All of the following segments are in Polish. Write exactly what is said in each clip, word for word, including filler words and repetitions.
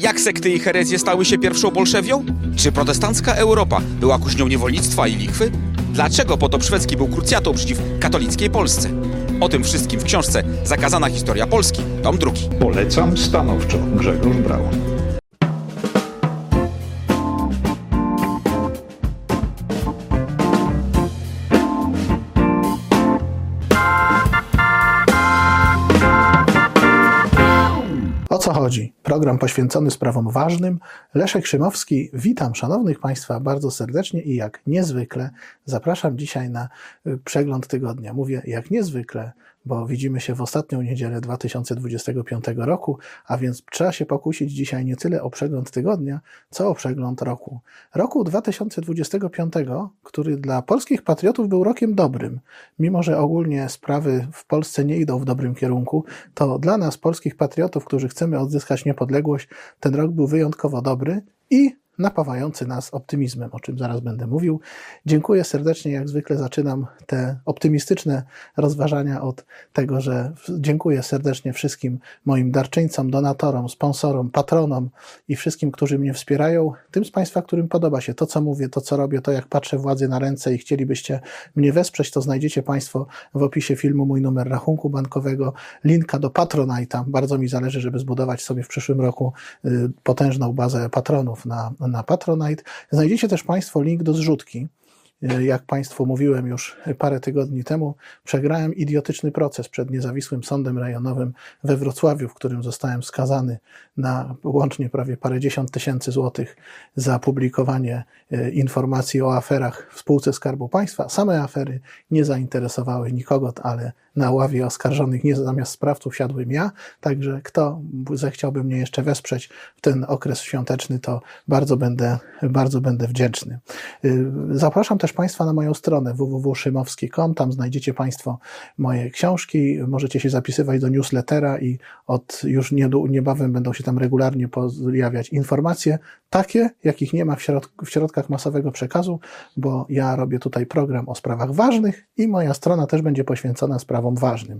Jak sekty i herezje stały się pierwszą bolszewią? Czy protestancka Europa była kuźnią niewolnictwa i lichwy? Dlaczego potop szwedzki był krucjatą przeciw katolickiej Polsce? O tym wszystkim w książce Zakazana historia Polski, tom drugi. Polecam stanowczo. Grzegorz Braun. O co chodzi? Program poświęcony sprawom ważnym. Leszek Szymowski, witam szanownych Państwa bardzo serdecznie i jak niezwykle zapraszam dzisiaj na przegląd tygodnia. Mówię jak niezwykle, bo widzimy się w ostatnią niedzielę dwa tysiące dwudziestego piątego roku, a więc trzeba się pokusić dzisiaj nie tyle o przegląd tygodnia, co o przegląd roku. Roku dwa tysiące dwudziestego piątego, który dla polskich patriotów był rokiem dobrym. Mimo że ogólnie sprawy w Polsce nie idą w dobrym kierunku, to dla nas, polskich patriotów, którzy chcemy odzyskać niepodległość, ten rok był wyjątkowo dobry i napawający nas optymizmem, o czym zaraz będę mówił. Dziękuję serdecznie, jak zwykle zaczynam te optymistyczne rozważania od tego, że dziękuję serdecznie wszystkim moim darczyńcom, donatorom, sponsorom, patronom i wszystkim, którzy mnie wspierają. Tym z Państwa, którym podoba się to, co mówię, to, co robię, to jak patrzę władzy na ręce i chcielibyście mnie wesprzeć, to znajdziecie Państwo w opisie filmu mój numer rachunku bankowego, linka do Patronite'a. Bardzo mi zależy, żeby zbudować sobie w przyszłym roku potężną bazę patronów na na Patronite. Znajdziecie też Państwo link do zrzutki. Jak Państwu mówiłem już parę tygodni temu, przegrałem idiotyczny proces przed niezawisłym sądem rejonowym we Wrocławiu, w którym zostałem skazany na łącznie prawie parędziesiąt tysięcy złotych za publikowanie informacji o aferach w spółce Skarbu Państwa. Same afery nie zainteresowały nikogo, ale na ławie oskarżonych nie zamiast sprawców siadłem ja, także kto zechciałby mnie jeszcze wesprzeć w ten okres świąteczny, to bardzo będę, bardzo będę wdzięczny. Zapraszam też Państwa na moją stronę w w w kropka szymowski kropka com, tam znajdziecie Państwo moje książki, możecie się zapisywać do newslettera i od już niebawem będą się tam regularnie pojawiać informacje, takie, jakich nie ma w, środ w środkach masowego przekazu, bo ja robię tutaj program o sprawach ważnych i moja strona też będzie poświęcona sprawom ważnym.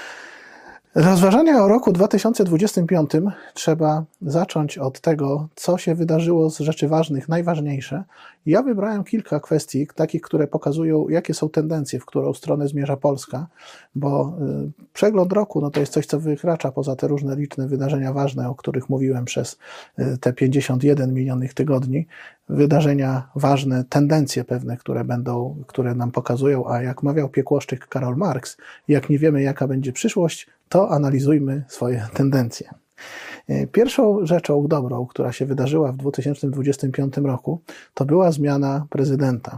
Rozważania o roku dwa tysiące dwudziestym piątym trzeba zacząć od tego, co się wydarzyło z rzeczy ważnych, najważniejsze. Ja wybrałem kilka kwestii, takich, które pokazują, jakie są tendencje, w którą stronę zmierza Polska, bo y, przegląd roku no to jest coś, co wykracza poza te różne liczne wydarzenia ważne, o których mówiłem przez y, te pięćdziesiąt jeden minionych tygodni. Wydarzenia ważne, tendencje pewne, które będą, które nam pokazują, a jak mawiał piekłoszczyk Karol Marx, jak nie wiemy, jaka będzie przyszłość, to analizujmy swoje tendencje. Pierwszą rzeczą dobrą, która się wydarzyła w dwa tysiące dwudziestym piątym roku, to była zmiana prezydenta.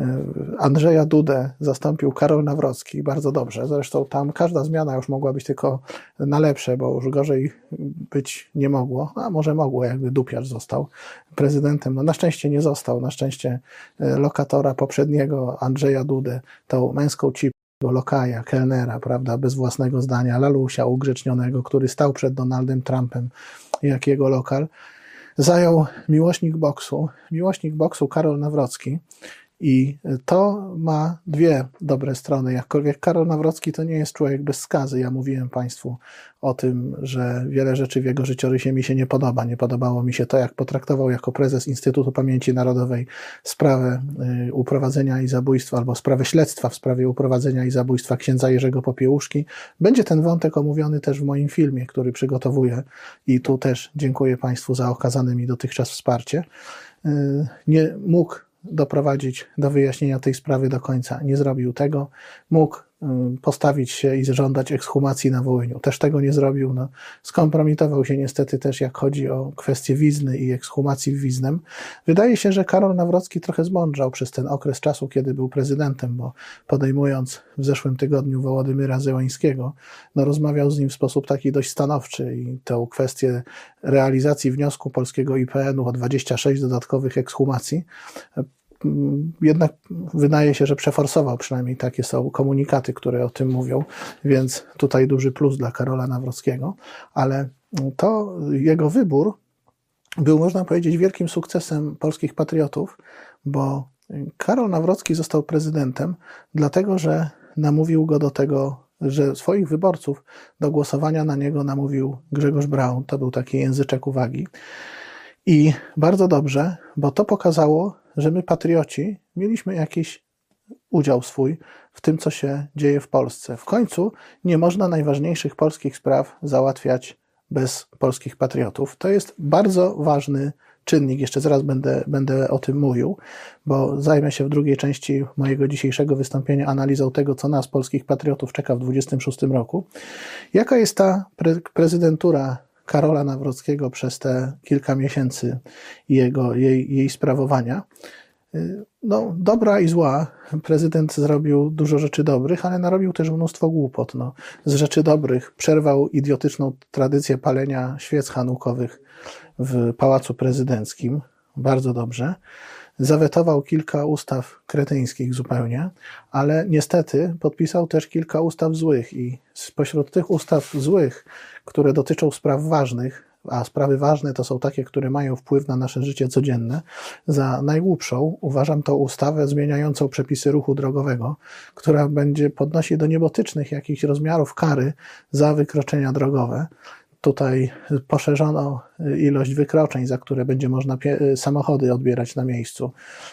Andrzeja Dudę zastąpił Karol Nawrocki, bardzo dobrze. Zresztą tam każda zmiana już mogła być tylko na lepsze, bo już gorzej być nie mogło. A może mogło, jakby Dupiarz został prezydentem. No na szczęście nie został. Na szczęście lokatora poprzedniego Andrzeja Dudę, tą męską cipę, lokaja, kelnera, prawda, bez własnego zdania, lalusia ugrzecznionego, który stał przed Donaldem Trumpem jak jego lokal, zajął miłośnik boksu, miłośnik boksu Karol Nawrocki i to ma dwie dobre strony, jakkolwiek Karol Nawrocki to nie jest człowiek bez skazy. Ja mówiłem Państwu o tym, że wiele rzeczy w jego życiorysie mi się nie podoba. Nie podobało mi się to, jak potraktował jako prezes Instytutu Pamięci Narodowej sprawę y, uprowadzenia i zabójstwa, albo sprawę śledztwa w sprawie uprowadzenia i zabójstwa księdza Jerzego Popiełuszki. Będzie ten wątek omówiony też w moim filmie, który przygotowuję i tu też dziękuję Państwu za okazane mi dotychczas wsparcie. Y, nie mógł doprowadzić do wyjaśnienia tej sprawy do końca. Nie zrobił tego. Mógł postawić się i żądać ekshumacji na Wołyniu. Też tego nie zrobił. No, skompromitował się niestety też, jak chodzi o kwestię Wizny i ekshumacji w Wiznem. Wydaje się, że Karol Nawrocki trochę zmądrzał przez ten okres czasu, kiedy był prezydentem, bo podejmując w zeszłym tygodniu Wołodymyra Zełańskiego, no, rozmawiał z nim w sposób taki dość stanowczy i tę kwestię realizacji wniosku polskiego I P N u o dwadzieścia sześć dodatkowych ekshumacji jednak wydaje się, że przeforsował, przynajmniej takie są komunikaty, które o tym mówią, więc tutaj duży plus dla Karola Nawrockiego, ale to jego wybór był, można powiedzieć, wielkim sukcesem polskich patriotów, bo Karol Nawrocki został prezydentem, dlatego że namówił go do tego że swoich wyborców do głosowania na niego namówił Grzegorz Braun. To był taki języczek uwagi. I bardzo dobrze, bo to pokazało, że my patrioci mieliśmy jakiś udział swój w tym, co się dzieje w Polsce. W końcu nie można najważniejszych polskich spraw załatwiać bez polskich patriotów. To jest bardzo ważny czynnik. Jeszcze zaraz będę, będę o tym mówił, bo zajmę się w drugiej części mojego dzisiejszego wystąpienia analizą tego, co nas, polskich patriotów, czeka w dwudziestym szóstym roku. Jaka jest ta pre- prezydentura Karola Nawrockiego przez te kilka miesięcy jego, jej, jej sprawowania? No, dobra i zła. Prezydent zrobił dużo rzeczy dobrych, ale narobił też mnóstwo głupot. No, z rzeczy dobrych przerwał idiotyczną tradycję palenia świec hanukowych w Pałacu Prezydenckim. Bardzo dobrze. Zawetował kilka ustaw kretyńskich zupełnie, ale niestety podpisał też kilka ustaw złych i spośród tych ustaw złych, które dotyczą spraw ważnych, a sprawy ważne to są takie, które mają wpływ na nasze życie codzienne, za najgłupszą uważam tą ustawę zmieniającą przepisy ruchu drogowego, która będzie podnosić do niebotycznych jakichś rozmiarów kary za wykroczenia drogowe. Tutaj poszerzono ilość wykroczeń, za które będzie można samochody odbierać na miejscu.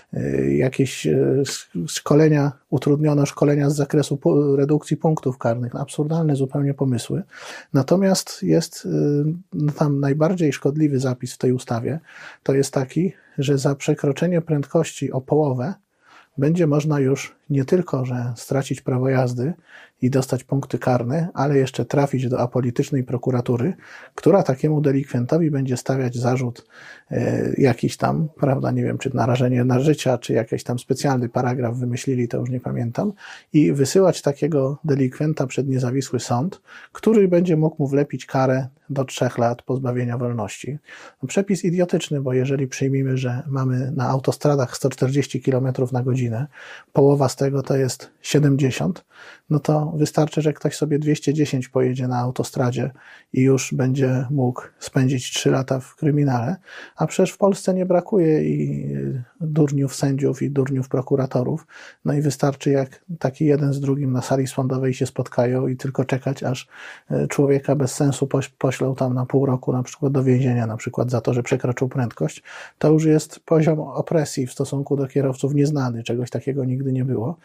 Jakieś szkolenia, utrudniono szkolenia z zakresu redukcji punktów karnych. Absurdalne zupełnie pomysły. Natomiast jest tam najbardziej szkodliwy zapis w tej ustawie. To jest taki, że za przekroczenie prędkości o połowę będzie można już nie tylko, że stracić prawo jazdy i dostać punkty karne, ale jeszcze trafić do apolitycznej prokuratury, która takiemu delikwentowi będzie stawiać zarzut e, jakiś tam, prawda, nie wiem, czy narażenie na życia, czy jakiś tam specjalny paragraf wymyślili, to już nie pamiętam, i wysyłać takiego delikwenta przed niezawisły sąd, który będzie mógł mu wlepić karę do trzech lat pozbawienia wolności. No, przepis idiotyczny, bo jeżeli przyjmijmy, że mamy na autostradach sto czterdzieści kilometrów na godzinę, połowa z tego to jest siedemdziesiąt, no to wystarczy, że ktoś sobie dwieście dziesięć pojedzie na autostradzie i już będzie mógł spędzić trzy lata w kryminale, a przecież w Polsce nie brakuje i durniów sędziów i durniów prokuratorów, no i wystarczy, jak taki jeden z drugim na sali sądowej się spotkają i tylko czekać, aż człowieka bez sensu poślą tam na pół roku na przykład do więzienia, na przykład za to, że przekroczył prędkość. To już jest poziom opresji w stosunku do kierowców nieznany, czegoś takiego nigdy nie było.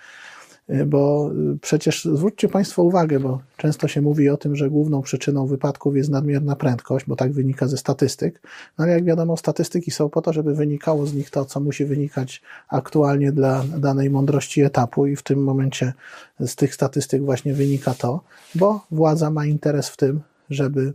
Bo przecież zwróćcie Państwo uwagę, bo często się mówi o tym, że główną przyczyną wypadków jest nadmierna prędkość, bo tak wynika ze statystyk, no ale jak wiadomo, statystyki są po to, żeby wynikało z nich to, co musi wynikać aktualnie dla danej mądrości etapu i w tym momencie z tych statystyk właśnie wynika to, bo władza ma interes w tym, żeby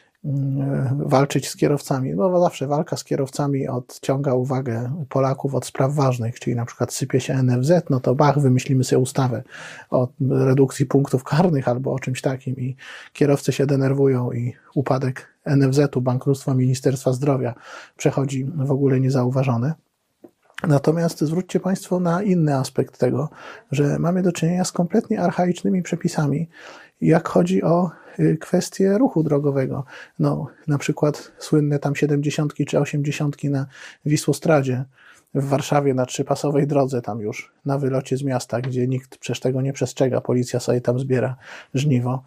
walczyć z kierowcami, bo zawsze walka z kierowcami odciąga uwagę Polaków od spraw ważnych, czyli na przykład sypie się N F Z, no to bach, wymyślimy sobie ustawę o redukcji punktów karnych albo o czymś takim i kierowcy się denerwują i upadek N F Z-u, bankructwo Ministerstwa Zdrowia przechodzi w ogóle niezauważone. Natomiast zwróćcie Państwo na inny aspekt tego, że mamy do czynienia z kompletnie archaicznymi przepisami, jak chodzi o kwestie ruchu drogowego. No, na przykład słynne tam siedemdziesiątki czy osiemdziesiątki na Wisłostradzie w Warszawie na trzypasowej drodze, tam już na wylocie z miasta, gdzie nikt przecież tego nie przestrzega, policja sobie tam zbiera żniwo.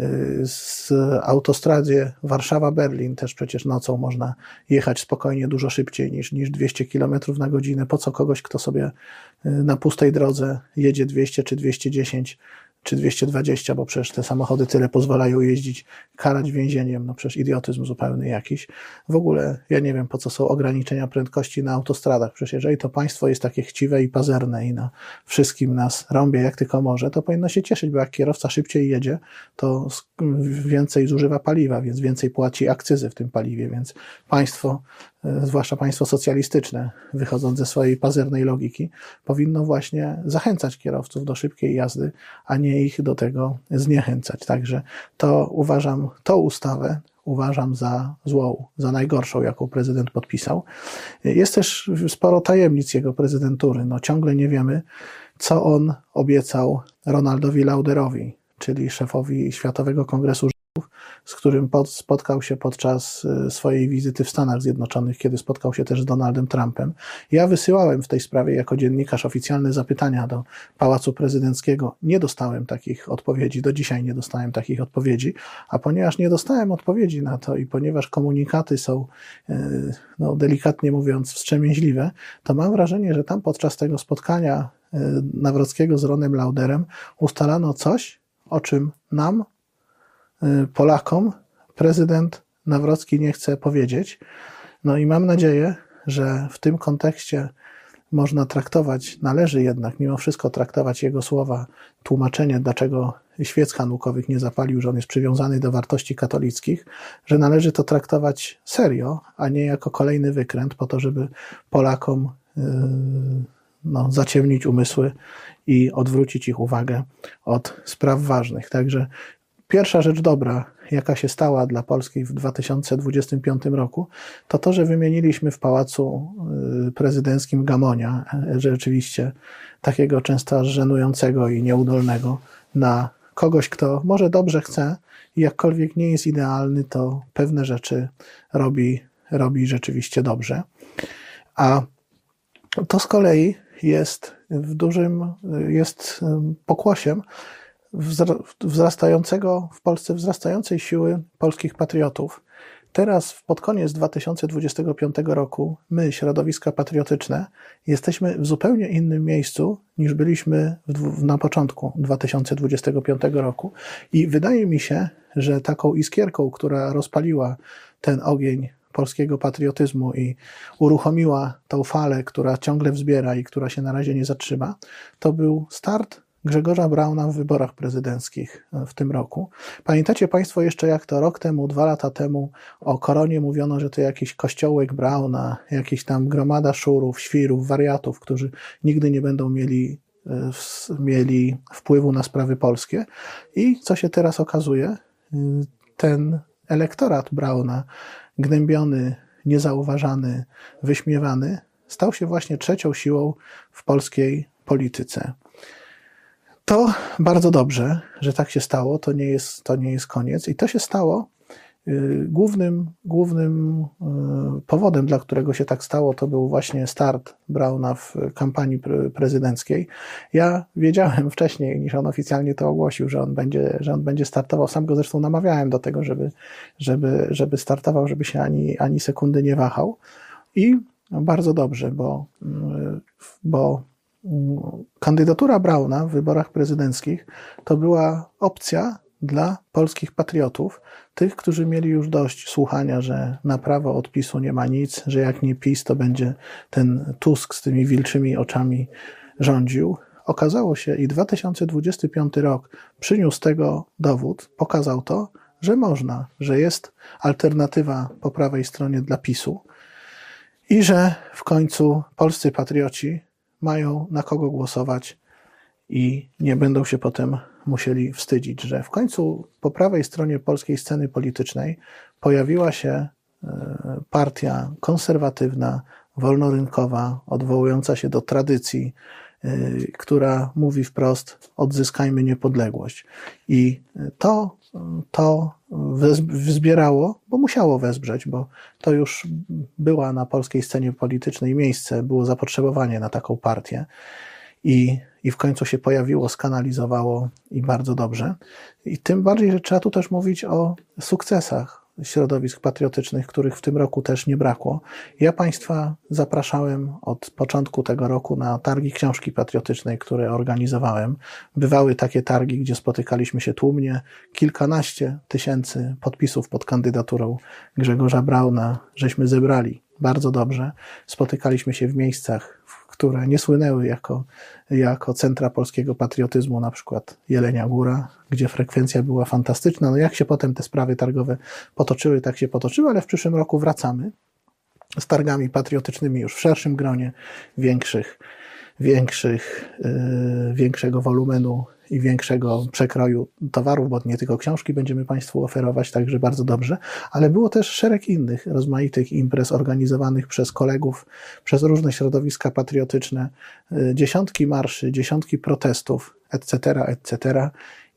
Z autostradzie Warszawa-Berlin też przecież nocą można jechać spokojnie dużo szybciej niż, niż dwieście kilometrów na godzinę. Po co kogoś, kto sobie na pustej drodze jedzie dwieście czy dwieście dziesięć czy dwieście dwadzieścia, bo przecież te samochody tyle pozwalają jeździć, karać więzieniem, no przecież idiotyzm zupełny jakiś. W ogóle ja nie wiem, po co są ograniczenia prędkości na autostradach. Przecież jeżeli to państwo jest takie chciwe i pazerne i na wszystkim nas rąbie jak tylko może, to powinno się cieszyć, bo jak kierowca szybciej jedzie, to więcej zużywa paliwa, więc więcej płaci akcyzy w tym paliwie, więc państwo, zwłaszcza państwo socjalistyczne, wychodząc ze swojej pazernej logiki, powinno właśnie zachęcać kierowców do szybkiej jazdy, a nie ich do tego zniechęcać. Także to uważam, tą ustawę uważam za złą, za najgorszą, jaką prezydent podpisał. Jest też sporo tajemnic jego prezydentury. No, ciągle nie wiemy, co on obiecał Ronaldowi Lauderowi, czyli szefowi Światowego Kongresu Żydów, patriotów, z którym pod, spotkał się podczas swojej wizyty w Stanach Zjednoczonych, kiedy spotkał się też z Donaldem Trumpem. Ja wysyłałem w tej sprawie jako dziennikarz oficjalne zapytania do Pałacu Prezydenckiego. Nie dostałem takich odpowiedzi, do dzisiaj nie dostałem takich odpowiedzi, a ponieważ nie dostałem odpowiedzi na to i ponieważ komunikaty są, no, delikatnie mówiąc, wstrzemięźliwe, to mam wrażenie, że tam podczas tego spotkania Nawrockiego z Ronem Lauderem ustalano coś, o czym nam, Polakom, prezydent Nawrocki nie chce powiedzieć. No i mam nadzieję, że w tym kontekście można traktować, należy jednak mimo wszystko traktować jego słowa, tłumaczenie, dlaczego świec hanukowych nie zapalił, że on jest przywiązany do wartości katolickich, że należy to traktować serio, a nie jako kolejny wykręt po to, żeby Polakom yy, no, zaciemnić umysły i odwrócić ich uwagę od spraw ważnych. Także pierwsza rzecz dobra, jaka się stała dla Polski w dwa tysiące dwudziestym piątym roku, to to, że wymieniliśmy w Pałacu Prezydenckim Gamonia, rzeczywiście takiego często żenującego i nieudolnego, na kogoś, kto może dobrze chce i jakkolwiek nie jest idealny, to pewne rzeczy robi, robi rzeczywiście dobrze. A to z kolei jest w dużym, jest pokłosiem wzrastającego w Polsce, wzrastającej siły polskich patriotów. Teraz pod koniec dwa tysiące dwudziestego piątego roku my, środowiska patriotyczne, jesteśmy w zupełnie innym miejscu niż byliśmy w, na początku dwa tysiące dwudziestego piątego roku i wydaje mi się, że taką iskierką, która rozpaliła ten ogień polskiego patriotyzmu i uruchomiła tą falę, która ciągle wzbiera i która się na razie nie zatrzyma, to był start Grzegorza Brauna w wyborach prezydenckich w tym roku. Pamiętacie Państwo jeszcze, jak to rok temu, dwa lata temu o koronie mówiono, że to jakiś kościołek Brauna, jakiś tam gromada szurów, świrów, wariatów, którzy nigdy nie będą mieli, mieli wpływu na sprawy polskie. I co się teraz okazuje? Ten elektorat Brauna, gnębiony, niezauważany, wyśmiewany, stał się właśnie trzecią siłą w polskiej polityce. To bardzo dobrze, że tak się stało, to nie jest, to nie jest koniec i to się stało. Yy, głównym, głównym yy, powodem, dla którego się tak stało, to był właśnie start Brauna w kampanii pre- prezydenckiej. Ja wiedziałem wcześniej, niż on oficjalnie to ogłosił, że on będzie, że on będzie startował. Sam go zresztą namawiałem do tego, żeby, żeby, żeby startował, żeby się ani, ani sekundy nie wahał. I bardzo dobrze, bo, yy, bo kandydatura Brauna w wyborach prezydenckich to była opcja dla polskich patriotów, tych, którzy mieli już dość słuchania, że na prawo od PiSu nie ma nic, że jak nie PiS, to będzie ten Tusk z tymi wilczymi oczami rządził. Okazało się i dwa tysiące dwudziesty piąty rok przyniósł tego dowód, pokazał to, że można, że jest alternatywa po prawej stronie dla PiSu i że w końcu polscy patrioci mają na kogo głosować i nie będą się potem musieli wstydzić, że w końcu po prawej stronie polskiej sceny politycznej pojawiła się partia konserwatywna, wolnorynkowa, odwołująca się do tradycji, która mówi wprost: odzyskajmy niepodległość. I to, to wzbierało, bo musiało wezbrzeć, bo to już była na polskiej scenie politycznej miejsce, było zapotrzebowanie na taką partię i, i w końcu się pojawiło, skanalizowało i bardzo dobrze. I tym bardziej, że trzeba tu też mówić o sukcesach środowisk patriotycznych, których w tym roku też nie brakło. Ja Państwa zapraszałem od początku tego roku na targi książki patriotycznej, które organizowałem. Bywały takie targi, gdzie spotykaliśmy się tłumnie, kilkanaście tysięcy podpisów pod kandydaturą Grzegorza Brauna, żeśmy zebrali bardzo dobrze. Spotykaliśmy się w miejscach, które nie słynęły jako, jako centra polskiego patriotyzmu, na przykład Jelenia Góra, gdzie frekwencja była fantastyczna. No jak się potem te sprawy targowe potoczyły, tak się potoczyły, ale w przyszłym roku wracamy z targami patriotycznymi już w szerszym gronie, większych, większych, yy, większego wolumenu i większego przekroju towarów, bo nie tylko książki będziemy Państwu oferować, także bardzo dobrze, ale było też szereg innych rozmaitych imprez organizowanych przez kolegów, przez różne środowiska patriotyczne, dziesiątki marszy, dziesiątki protestów, et cetera, et cetera.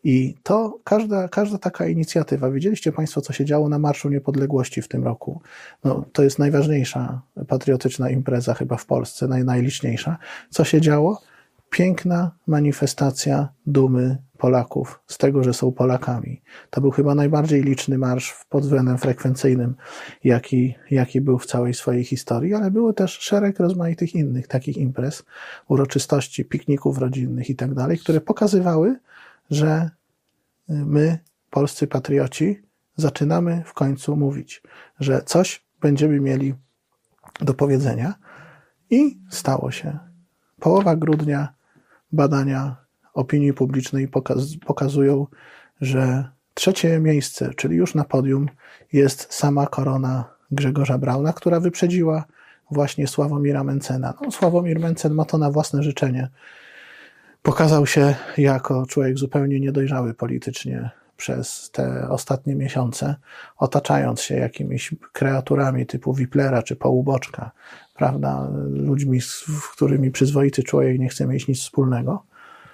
I to każda, każda taka inicjatywa, widzieliście Państwo, co się działo na Marszu Niepodległości w tym roku. No, to jest najważniejsza patriotyczna impreza chyba w Polsce, naj, najliczniejsza. Co się działo? Piękna manifestacja dumy Polaków z tego, że są Polakami. To był chyba najbardziej liczny marsz pod względem frekwencyjnym, jaki, jaki był w całej swojej historii, ale było też szereg rozmaitych innych takich imprez, uroczystości, pikników rodzinnych i tak dalej, które pokazywały, że my, polscy patrioci, zaczynamy w końcu mówić, że coś będziemy mieli do powiedzenia i stało się. Połowa grudnia badania opinii publicznej pokaz- pokazują, że trzecie miejsce, czyli już na podium, jest sama korona Grzegorza Brauna, która wyprzedziła właśnie Sławomira Mentzena. No, Sławomir Mentzen ma to na własne życzenie. Pokazał się jako człowiek zupełnie niedojrzały politycznie przez te ostatnie miesiące, otaczając się jakimiś kreaturami typu Wiplera czy Połuboczka, prawda, ludźmi, z którymi przyzwoity człowiek nie chce mieć nic wspólnego.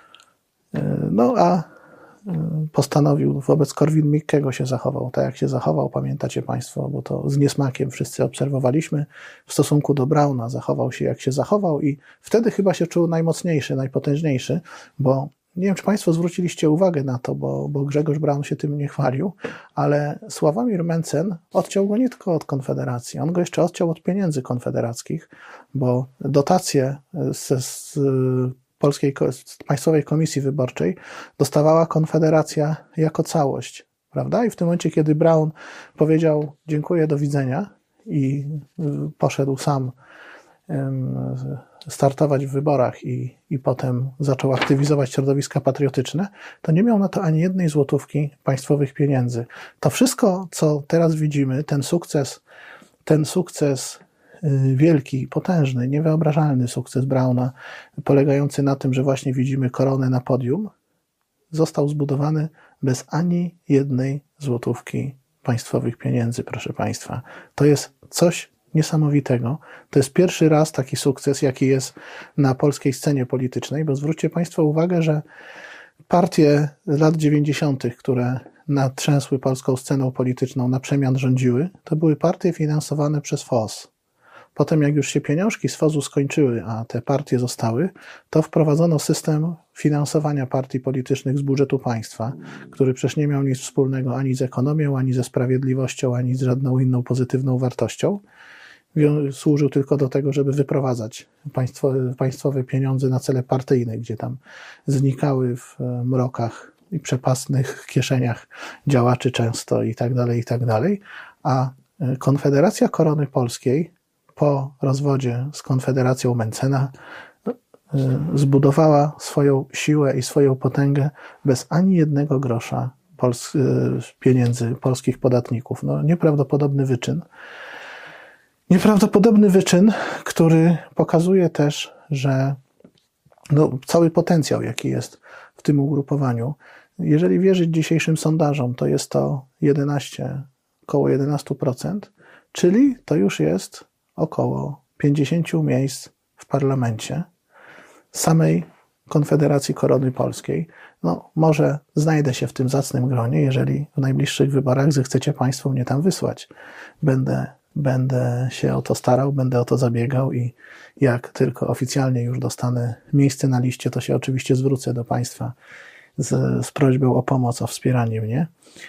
No a postanowił wobec Korwin-Mikkego się zachował, tak jak się zachował, pamiętacie Państwo, bo to z niesmakiem wszyscy obserwowaliśmy, w stosunku do Brauna zachował się jak się zachował i wtedy chyba się czuł najmocniejszy, najpotężniejszy, bo nie wiem, czy Państwo zwróciliście uwagę na to, bo, bo Grzegorz Braun się tym nie chwalił, ale Sławomir Mentzen odciął go nie tylko od Konfederacji, on go jeszcze odciął od pieniędzy konfederackich, bo dotacje z, z Polskiej z Państwowej Komisji Wyborczej dostawała Konfederacja jako całość, prawda? I w tym momencie, kiedy Braun powiedział dziękuję, do widzenia i poszedł sam startować w wyborach i, i potem zaczął aktywizować środowiska patriotyczne, to nie miał na to ani jednej złotówki państwowych pieniędzy. To wszystko, co teraz widzimy, ten sukces, ten sukces wielki, potężny, niewyobrażalny sukces Brauna, polegający na tym, że właśnie widzimy koronę na podium, został zbudowany bez ani jednej złotówki państwowych pieniędzy, proszę Państwa. To jest coś niesamowitego. To jest pierwszy raz taki sukces, jaki jest na polskiej scenie politycznej, bo zwróćcie Państwo uwagę, że partie lat dziewięćdziesiątych, które natrzęsły polską sceną polityczną, na przemian rządziły, to były partie finansowane przez F O Z. Potem, jak już się pieniążki z F O Z-u skończyły, a te partie zostały, to wprowadzono system finansowania partii politycznych z budżetu państwa, który przecież nie miał nic wspólnego ani z ekonomią, ani ze sprawiedliwością, ani z żadną inną pozytywną wartością. Służył tylko do tego, żeby wyprowadzać państwowe, państwowe pieniądze na cele partyjne, gdzie tam znikały w mrokach i przepastnych kieszeniach działaczy często i tak dalej, i tak dalej. A Konfederacja Korony Polskiej po rozwodzie z Konfederacją Mentzena zbudowała swoją siłę i swoją potęgę bez ani jednego grosza pols- pieniędzy polskich podatników. No, nieprawdopodobny wyczyn. Nieprawdopodobny wyczyn, który pokazuje też, że no, cały potencjał, jaki jest w tym ugrupowaniu, jeżeli wierzyć dzisiejszym sondażom, to jest to jedenaście, około jedenaście procent, czyli to już jest około pięćdziesiąt miejsc w parlamencie samej Konfederacji Korony Polskiej. No, może znajdę się w tym zacnym gronie, jeżeli w najbliższych wyborach zechcecie Państwo mnie tam wysłać. Będę, będę się o to starał, będę o to zabiegał i jak tylko oficjalnie już dostanę miejsce na liście, to się oczywiście zwrócę do Państwa z, z prośbą o pomoc, o wspieranie mnie.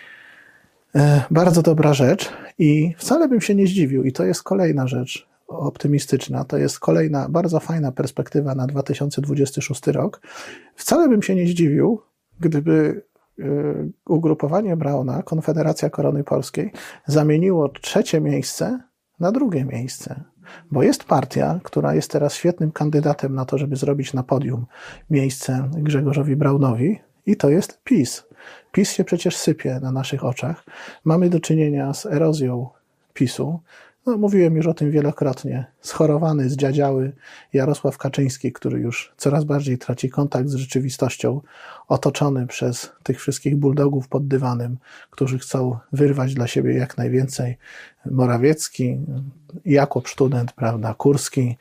Bardzo dobra rzecz i wcale bym się nie zdziwił i to jest kolejna rzecz optymistyczna, to jest kolejna bardzo fajna perspektywa na dwa tysiące dwudziesty szósty rok. Wcale bym się nie zdziwił, gdyby ugrupowanie Brauna, Konfederacja Korony Polskiej, zamieniło trzecie miejsce na drugie miejsce. Bo jest partia, która jest teraz świetnym kandydatem na to, żeby zrobić na podium miejsce Grzegorzowi Braunowi i to jest PiS. PiS się przecież sypie na naszych oczach. Mamy do czynienia z erozją PiSu. No, mówiłem już o tym wielokrotnie. Schorowany, zdziadziały Jarosław Kaczyński, który już coraz bardziej traci kontakt z rzeczywistością, otoczony przez tych wszystkich bulldogów pod dywanem, którzy chcą wyrwać dla siebie jak najwięcej. Morawiecki, Jakub Student, prawda, Kurski,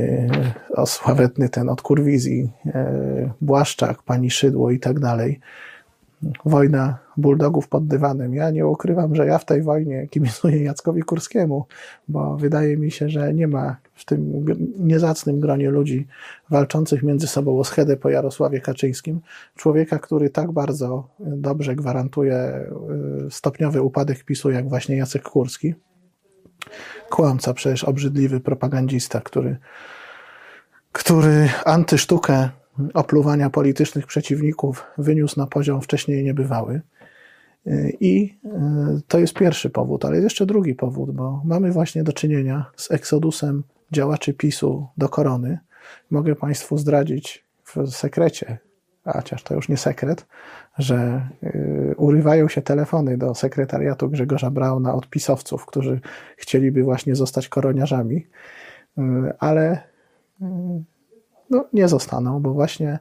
yy, sławetny ten od Kurwizji, yy, Błaszczak, pani Szydło i tak dalej. wojna bulldogów pod dywanem. Ja nie ukrywam, że ja w tej wojnie kibicuję Jackowi Kurskiemu, bo wydaje mi się, że nie ma w tym niezacnym gronie ludzi walczących między sobą o schedę po Jarosławie Kaczyńskim człowieka, który tak bardzo dobrze gwarantuje stopniowy upadek PiSu, jak właśnie Jacek Kurski. Kłamca, przecież obrzydliwy propagandzista, który, który antysztukę opluwania politycznych przeciwników wyniósł na poziom wcześniej niebywały. I to jest pierwszy powód, ale jest jeszcze drugi powód, bo mamy właśnie do czynienia z eksodusem działaczy PiSu do korony. Mogę Państwu zdradzić w sekrecie, a chociaż to już nie sekret, że urywają się telefony do sekretariatu Grzegorza Brauna od pisowców, którzy chcieliby właśnie zostać koroniarzami, ale no, nie zostaną, bo właśnie,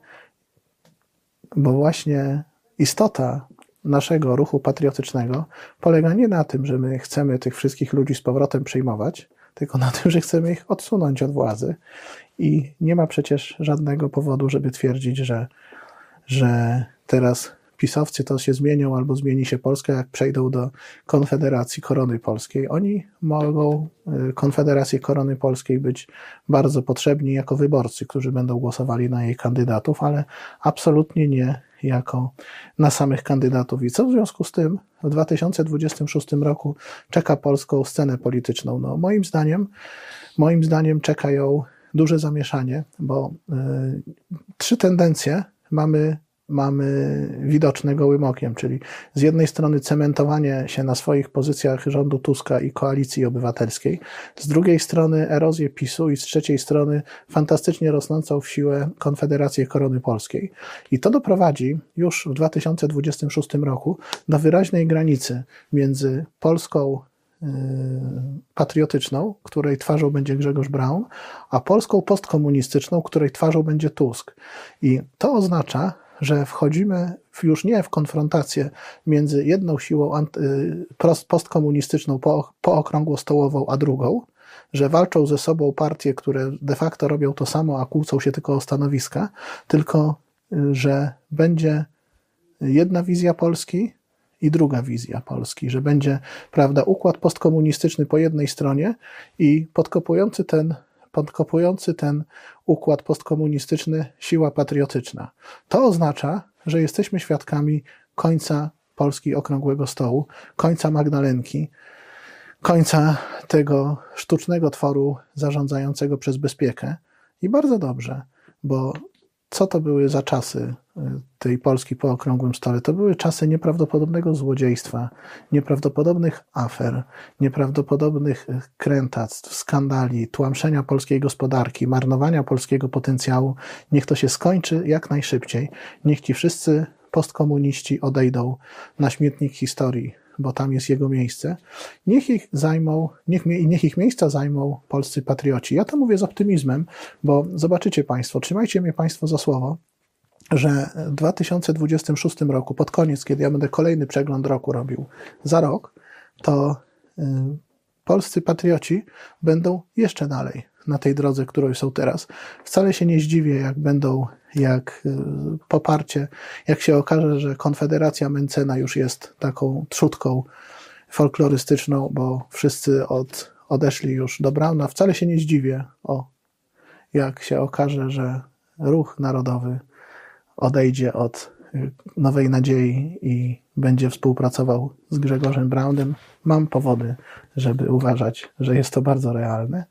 bo właśnie istota naszego ruchu patriotycznego polega nie na tym, że my chcemy tych wszystkich ludzi z powrotem przyjmować, tylko na tym, że chcemy ich odsunąć od władzy. I nie ma przecież żadnego powodu, żeby twierdzić, że, że teraz pisowcy to się zmienią albo zmieni się Polska, jak przejdą do Konfederacji Korony Polskiej. Oni mogą Konfederacji Korony Polskiej być bardzo potrzebni jako wyborcy, którzy będą głosowali na jej kandydatów, ale absolutnie nie jako na samych kandydatów. I co w związku z tym w dwa tysiące dwudziestym szóstym roku czeka polską scenę polityczną? No, moim zdaniem, moim zdaniem czeka ją duże zamieszanie, bo y, trzy tendencje mamy mamy widoczne gołym okiem, czyli z jednej strony cementowanie się na swoich pozycjach rządu Tuska i Koalicji Obywatelskiej, z drugiej strony erozję PiSu i z trzeciej strony fantastycznie rosnącą w siłę Konfederację Korony Polskiej. I to doprowadzi już w dwa tysiące dwudziestym szóstym roku do wyraźnej granicy między Polską yy, patriotyczną, której twarzą będzie Grzegorz Braun, a Polską postkomunistyczną, której twarzą będzie Tusk. I to oznacza, że wchodzimy już nie w konfrontację między jedną siłą postkomunistyczną pookrągłostołową, a drugą, że walczą ze sobą partie, które de facto robią to samo, a kłócą się tylko o stanowiska, tylko że będzie jedna wizja Polski i druga wizja Polski, że będzie, prawda, układ postkomunistyczny po jednej stronie i podkopujący ten podkopujący ten układ postkomunistyczny siła patriotyczna. To oznacza, że jesteśmy świadkami końca Polski okrągłego stołu, końca Magdalenki, końca tego sztucznego tworu zarządzającego przez bezpiekę. I bardzo dobrze, bo co to były za czasy tej Polski po okrągłym stole? To były czasy nieprawdopodobnego złodziejstwa, nieprawdopodobnych afer, nieprawdopodobnych krętactw, skandali, tłamszenia polskiej gospodarki, marnowania polskiego potencjału. Niech to się skończy jak najszybciej. Niech ci wszyscy postkomuniści odejdą na śmietnik historii, bo tam jest jego miejsce. Niech ich zajmą, niech, niech ich miejsca zajmą polscy patrioci. Ja to mówię z optymizmem, bo zobaczycie Państwo, trzymajcie mnie Państwo za słowo, że w dwa tysiące dwudziestym szóstym roku, pod koniec, kiedy ja będę kolejny przegląd roku robił za rok, to y, polscy patrioci będą jeszcze dalej na tej drodze, którą są teraz. Wcale się nie zdziwię, jak będą, jak y, poparcie, jak się okaże, że Konfederacja Mencena już jest taką trzutką folklorystyczną, bo wszyscy od, odeszli już do Brauna. Wcale się nie zdziwię, o, jak się okaże, że Ruch Narodowy odejdzie od Nowej Nadziei i będzie współpracował z Grzegorzem Braunem. Mam powody, żeby uważać, że jest to bardzo realne.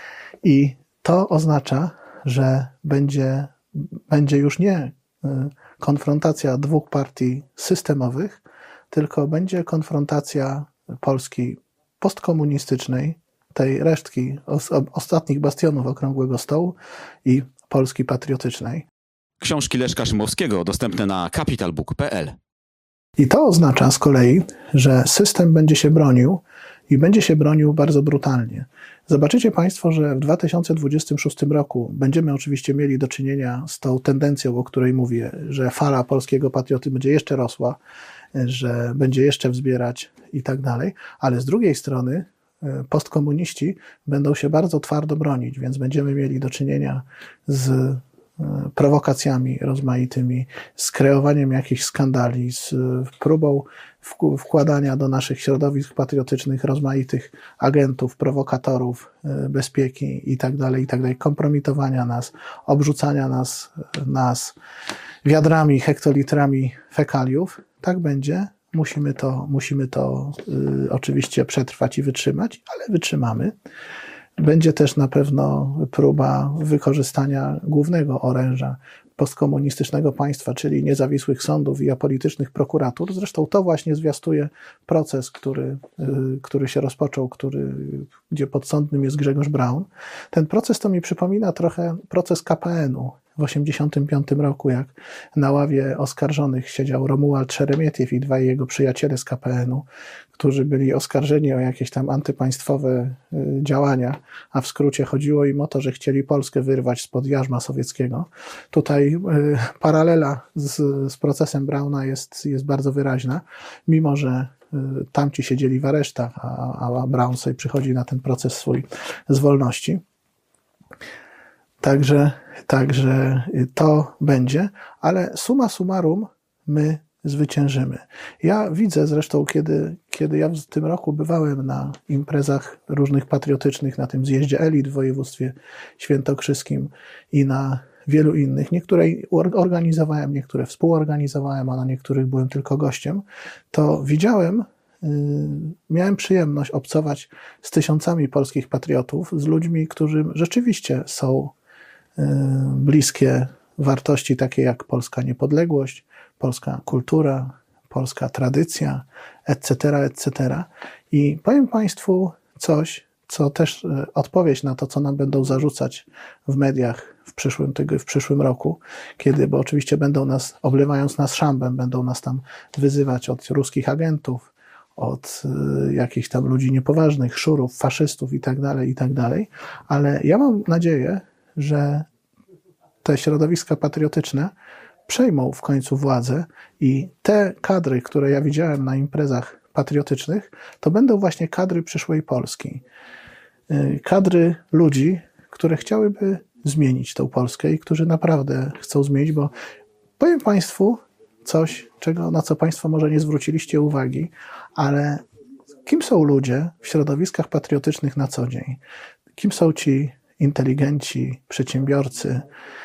I to oznacza, że będzie, będzie już nie konfrontacja dwóch partii systemowych, tylko będzie konfrontacja Polski postkomunistycznej, tej resztki ostatnich bastionów okrągłego stołu, i Polski patriotycznej. Książki Leszka Szymowskiego dostępne na capitalbook kropka p l. I to oznacza z kolei, że system będzie się bronił i będzie się bronił bardzo brutalnie. Zobaczycie Państwo, że w dwa tysiące dwudziestym szóstym roku będziemy oczywiście mieli do czynienia z tą tendencją, o której mówię, że fala polskiego patriotyzmu będzie jeszcze rosła, że będzie jeszcze wzbierać i tak dalej, ale z drugiej strony postkomuniści będą się bardzo twardo bronić, więc będziemy mieli do czynienia z prowokacjami rozmaitymi, z kreowaniem jakichś skandali, z próbą wkładania do naszych środowisk patriotycznych rozmaitych agentów, prowokatorów bezpieki i tak dalej, i tak dalej, kompromitowania nas, obrzucania nas, nas wiadrami, hektolitrami fekaliów. Tak będzie. Musimy to, musimy to y, oczywiście przetrwać i wytrzymać, ale wytrzymamy. Będzie też na pewno próba wykorzystania głównego oręża postkomunistycznego państwa, czyli niezawisłych sądów i apolitycznych prokuratur. Zresztą to właśnie zwiastuje proces, który, który się rozpoczął, który, gdzie podsądnym jest Grzegorz Braun. Ten proces to mi przypomina trochę proces K P N-u w osiemdziesiątym piątym roku, jak na ławie oskarżonych siedział Romuald Szeremietiew i dwaj jego przyjaciele z K P N-u, którzy byli oskarżeni o jakieś tam antypaństwowe działania, a w skrócie chodziło im o to, że chcieli Polskę wyrwać spod jarzma sowieckiego. Tutaj paralela z, z procesem Brauna jest, jest bardzo wyraźna, mimo że tamci siedzieli w aresztach, a, a Braun sobie przychodzi na ten proces swój z wolności. Także, także to będzie, ale summa summarum my zwyciężymy. Ja widzę zresztą, kiedy, kiedy ja w tym roku bywałem na imprezach różnych patriotycznych, na tym zjeździe elit w województwie świętokrzyskim i na wielu innych. Niektóre organizowałem, niektóre współorganizowałem, a na niektórych byłem tylko gościem, to widziałem, yy, miałem przyjemność obcować z tysiącami polskich patriotów, z ludźmi, którzy rzeczywiście są yy, bliskie wartości takie jak polska niepodległość, polska kultura, polska tradycja, et cetera, et cetera. I powiem Państwu coś, co też odpowiedź na to, co nam będą zarzucać w mediach w przyszłym, tyg- w przyszłym roku, kiedy, bo oczywiście będą nas, oblewając nas szambem, będą nas tam wyzywać od ruskich agentów, od y, jakichś tam ludzi niepoważnych, szurów, faszystów i tak dalej, i tak dalej. Ale ja mam nadzieję, że te środowiska patriotyczne przejmą w końcu władzę i te kadry, które ja widziałem na imprezach patriotycznych, to będą właśnie kadry przyszłej Polski. Kadry ludzi, które chciałyby zmienić tą Polskę i którzy naprawdę chcą zmienić, bo powiem Państwu coś, czego, na co Państwo może nie zwróciliście uwagi, ale kim są ludzie w środowiskach patriotycznych na co dzień? Kim są ci inteligenci, przedsiębiorcy,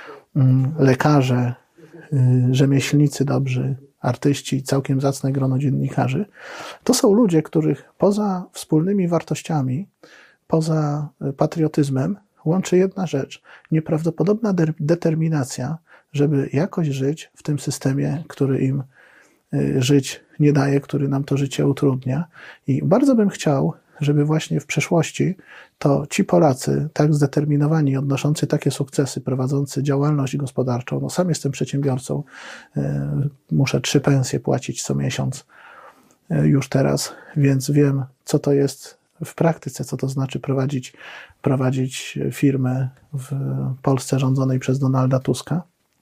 lekarze, rzemieślnicy dobrzy, artyści, całkiem zacne grono dziennikarzy? To są ludzie, których poza wspólnymi wartościami, poza patriotyzmem łączy jedna rzecz. Nieprawdopodobna de- determinacja, żeby jakoś żyć w tym systemie, który im y, żyć nie daje, który nam to życie utrudnia. I bardzo bym chciał, żeby właśnie w przyszłości to ci Polacy, tak zdeterminowani, odnoszący takie sukcesy, prowadzący działalność gospodarczą, no sam jestem przedsiębiorcą, y, muszę trzy pensje płacić co miesiąc y, już teraz, więc wiem, co to jest w praktyce, co to znaczy prowadzić, prowadzić firmę w Polsce rządzonej przez Donalda Tuska.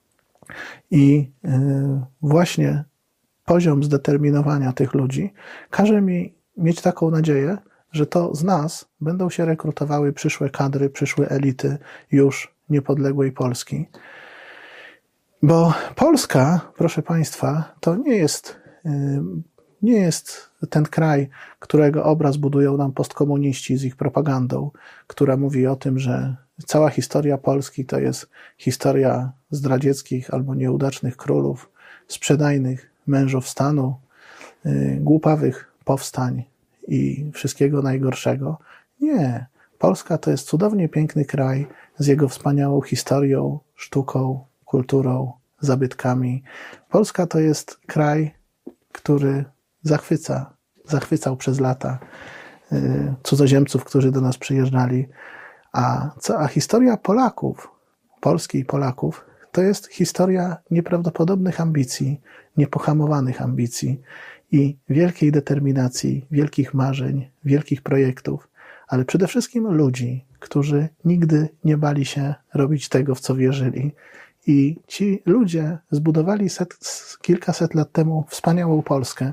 I y, właśnie poziom zdeterminowania tych ludzi każe mi mieć taką nadzieję, że to z nas będą się rekrutowały przyszłe kadry, przyszłe elity już niepodległej Polski. Bo Polska, proszę Państwa, to nie jest, nie jest ten kraj, którego obraz budują nam postkomuniści z ich propagandą, która mówi o tym, że cała historia Polski to jest historia zdradzieckich albo nieudacznych królów, sprzedajnych mężów stanu, głupawych powstań i wszystkiego najgorszego. Nie. Polska to jest cudownie piękny kraj z jego wspaniałą historią, sztuką, kulturą, zabytkami. Polska to jest kraj, który zachwyca, zachwycał przez lata y, cudzoziemców, którzy do nas przyjeżdżali. A, co, a historia Polaków, Polski i Polaków, to jest historia nieprawdopodobnych ambicji, niepohamowanych ambicji i wielkiej determinacji, wielkich marzeń, wielkich projektów, ale przede wszystkim ludzi, którzy nigdy nie bali się robić tego, w co wierzyli. I ci ludzie zbudowali set, kilkaset lat temu wspaniałą Polskę,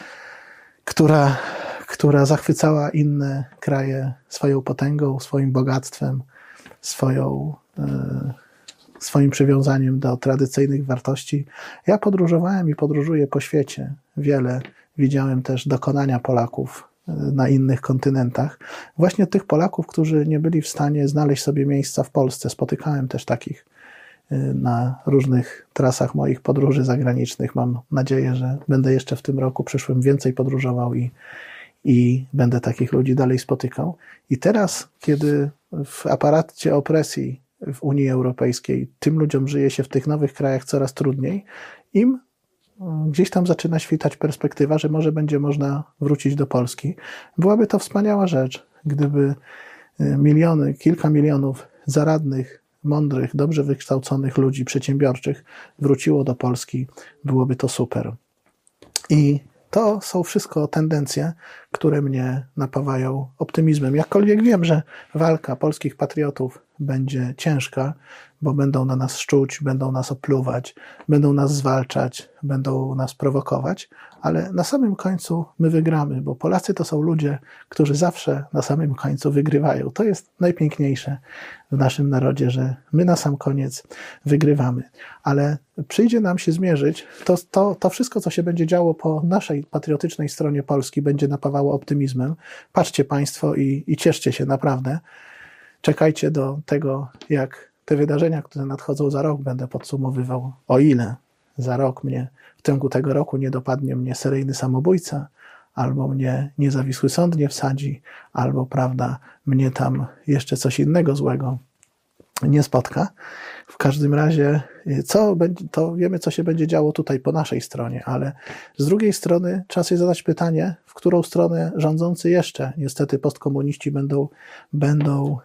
która, która zachwycała inne kraje swoją potęgą, swoim bogactwem, swoją, swoim przywiązaniem do tradycyjnych wartości. Ja podróżowałem i podróżuję po świecie. Wiele widziałem też dokonania Polaków na innych kontynentach. Właśnie tych Polaków, którzy nie byli w stanie znaleźć sobie miejsca w Polsce. Spotykałem też takich na różnych trasach moich podróży zagranicznych. Mam nadzieję, że będę jeszcze w tym roku przyszłym więcej podróżował i, i będę takich ludzi dalej spotykał. I teraz, kiedy w aparacie opresji w Unii Europejskiej tym ludziom żyje się w tych nowych krajach coraz trudniej, im gdzieś tam zaczyna świtać perspektywa, że może będzie można wrócić do Polski. Byłaby to wspaniała rzecz, gdyby miliony, kilka milionów zaradnych, mądrych, dobrze wykształconych ludzi, przedsiębiorczych wróciło do Polski. Byłoby to super. I to są wszystko tendencje, które mnie napawają optymizmem. Jakkolwiek wiem, że walka polskich patriotów będzie ciężka, bo będą na nas szczuć, będą nas opluwać, będą nas zwalczać, będą nas prowokować, ale na samym końcu my wygramy, bo Polacy to są ludzie, którzy zawsze na samym końcu wygrywają. To jest najpiękniejsze w naszym narodzie, że my na sam koniec wygrywamy. Ale przyjdzie nam się zmierzyć, to, to, to wszystko, co się będzie działo po naszej patriotycznej stronie Polski, będzie napawało optymizmem. Patrzcie Państwo i, i cieszcie się naprawdę. Czekajcie do tego, jak te wydarzenia, które nadchodzą za rok, będę podsumowywał. O ile za rok mnie, w ciągu tego roku nie dopadnie mnie seryjny samobójca, albo mnie niezawisły sąd nie wsadzi, albo, prawda, mnie tam jeszcze coś innego złego nie spotka. W każdym razie, co będzie, to wiemy, co się będzie działo tutaj po naszej stronie, ale z drugiej strony trzeba sobie zadać pytanie, w którą stronę rządzący jeszcze, niestety postkomuniści będą, będą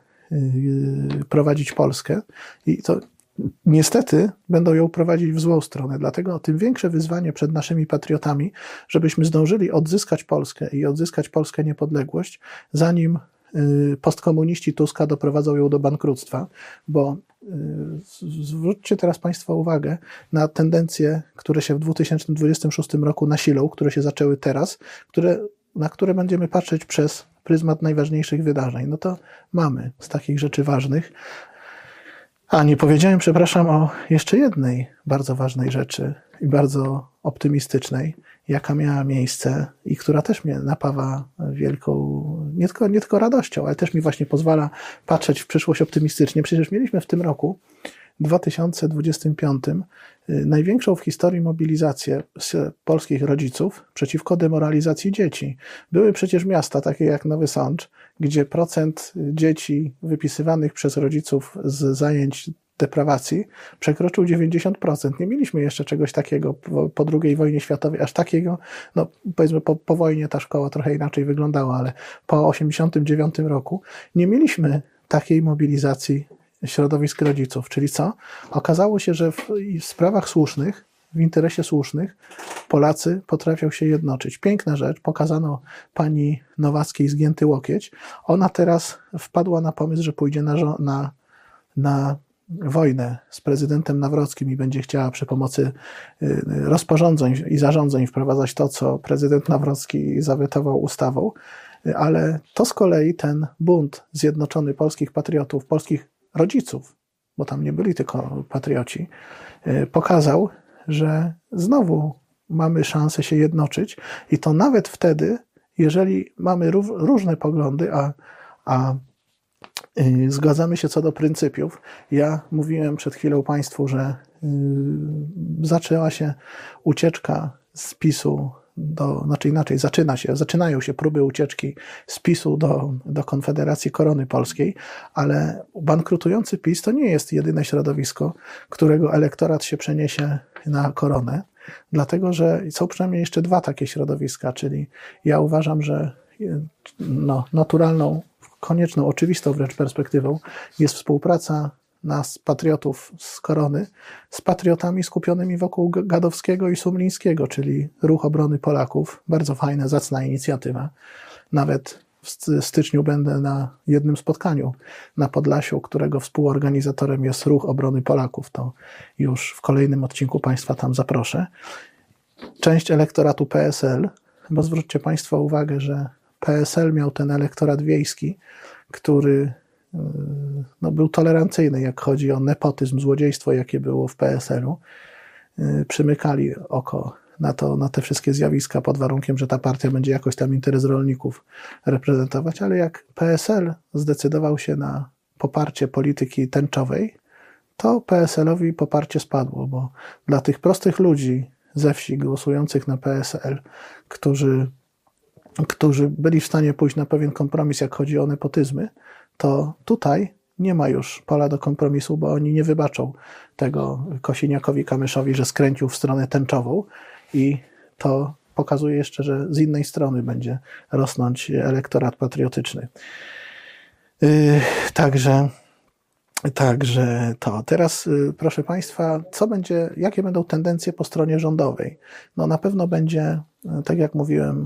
yy, prowadzić Polskę i to niestety będą ją prowadzić w złą stronę. Dlatego tym większe wyzwanie przed naszymi patriotami, żebyśmy zdążyli odzyskać Polskę i odzyskać Polskę niepodległość, zanim postkomuniści Tuska doprowadzą ją do bankructwa, bo zwróćcie teraz Państwo uwagę na tendencje, które się w dwa tysiące dwudziestym szóstym roku nasilą, które się zaczęły teraz, które, na które będziemy patrzeć przez pryzmat najważniejszych wydarzeń. No to mamy z takich rzeczy ważnych. A nie powiedziałem, przepraszam, o jeszcze jednej bardzo ważnej rzeczy i bardzo optymistycznej, jaka miała miejsce i która też mnie napawa wielką, nie tylko, nie tylko radością, ale też mi właśnie pozwala patrzeć w przyszłość optymistycznie. Przecież mieliśmy w tym roku, dwa tysiące dwudziestym piątym, największą w historii mobilizację polskich rodziców przeciwko demoralizacji dzieci. Były przecież miasta takie jak Nowy Sącz, gdzie procent dzieci wypisywanych przez rodziców z zajęć deprawacji przekroczył dziewięćdziesiąt procent. Nie mieliśmy jeszcze czegoś takiego po, po drugiej wojnie światowej, aż takiego, no powiedzmy po, po wojnie ta szkoła trochę inaczej wyglądała, ale po osiemdziesiątym dziewiątym roku nie mieliśmy takiej mobilizacji środowisk rodziców. Czyli co? Okazało się, że w, w sprawach słusznych, w interesie słusznych, Polacy potrafią się jednoczyć. Piękna rzecz, pokazano pani Nowackiej zgięty łokieć. Ona teraz wpadła na pomysł, że pójdzie na, na, na wojnę z prezydentem Nawrockim i będzie chciała przy pomocy rozporządzeń i zarządzeń wprowadzać to, co prezydent Nawrocki zawetował ustawą, ale to z kolei ten bunt zjednoczony polskich patriotów, polskich rodziców, bo tam nie byli tylko patrioci, pokazał, że znowu mamy szansę się jednoczyć i to nawet wtedy, jeżeli mamy różne poglądy, a, a zgadzamy się co do pryncypiów. Ja mówiłem przed chwilą Państwu, że zaczęła się ucieczka z PiSu do, znaczy inaczej, zaczyna się, zaczynają się próby ucieczki z PiSu do, do Konfederacji Korony Polskiej, ale bankrutujący PiS to nie jest jedyne środowisko, którego elektorat się przeniesie na Koronę, dlatego że są przynajmniej jeszcze dwa takie środowiska, czyli ja uważam, że no, naturalną, konieczną, oczywistą wręcz perspektywą jest współpraca nas, patriotów z Korony, z patriotami skupionymi wokół Gadowskiego i Sumlińskiego, czyli Ruch Obrony Polaków. Bardzo fajna, zacna inicjatywa. Nawet w styczniu będę na jednym spotkaniu na Podlasiu, którego współorganizatorem jest Ruch Obrony Polaków. To już w kolejnym odcinku Państwa tam zaproszę. Część elektoratu P S L, bo zwróćcie Państwo uwagę, że P S L miał ten elektorat wiejski, który no, był tolerancyjny, jak chodzi o nepotyzm, złodziejstwo, jakie było w P S L u. Przymykali oko na to, na te wszystkie zjawiska pod warunkiem, że ta partia będzie jakoś tam interes rolników reprezentować, ale jak P S L zdecydował się na poparcie polityki tęczowej, to P S L owi poparcie spadło, bo dla tych prostych ludzi ze wsi głosujących na P S L, którzy, którzy byli w stanie pójść na pewien kompromis, jak chodzi o nepotyzmy, to tutaj nie ma już pola do kompromisu, bo oni nie wybaczą tego Kosiniakowi-Kamyszowi, że skręcił w stronę tęczową i to pokazuje jeszcze, że z innej strony będzie rosnąć elektorat patriotyczny. Yy, także Także to. Teraz, proszę Państwa, co będzie, jakie będą tendencje po stronie rządowej? No na pewno będzie, tak jak mówiłem,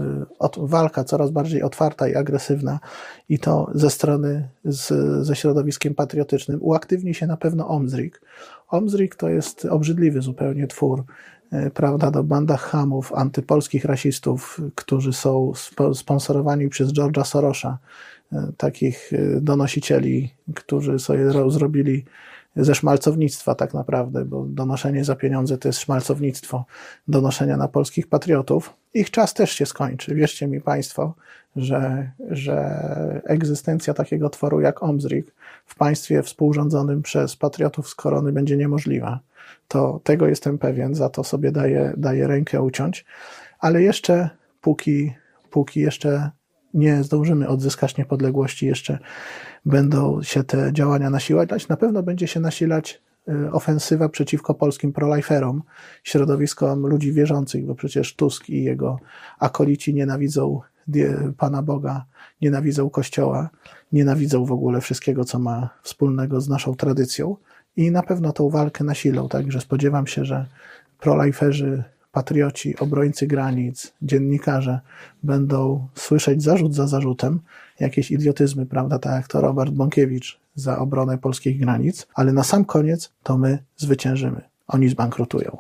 walka coraz bardziej otwarta i agresywna i to ze strony, z, ze środowiskiem patriotycznym. Uaktywni się na pewno OMZRIK. OMZRIK to jest obrzydliwy zupełnie twór, prawda, do banda chamów, antypolskich rasistów, którzy są sponsorowani przez George'a Sorosza, takich donosicieli, którzy sobie zrobili ze szmalcownictwa tak naprawdę, bo donoszenie za pieniądze to jest szmalcownictwo, donoszenia na polskich patriotów. Ich czas też się skończy. Wierzcie mi Państwo, że, że egzystencja takiego tworu jak OMZRIK w państwie współrządzonym przez patriotów z korony będzie niemożliwa. To tego jestem pewien, za to sobie daję, daję rękę uciąć, ale jeszcze póki, póki jeszcze nie zdążymy odzyskać niepodległości, jeszcze będą się te działania nasilać. Na pewno będzie się nasilać ofensywa przeciwko polskim proliferom, środowiskom ludzi wierzących, bo przecież Tusk i jego akolici nienawidzą Pana Boga, nienawidzą Kościoła, nienawidzą w ogóle wszystkiego, co ma wspólnego z naszą tradycją i na pewno tą walkę nasilą, także spodziewam się, że proliferzy, patrioci, obrońcy granic, dziennikarze będą słyszeć zarzut za zarzutem, jakieś idiotyzmy, prawda, tak jak to Robert Bąkiewicz za obronę polskich granic, ale na sam koniec to my zwyciężymy. Oni zbankrutują.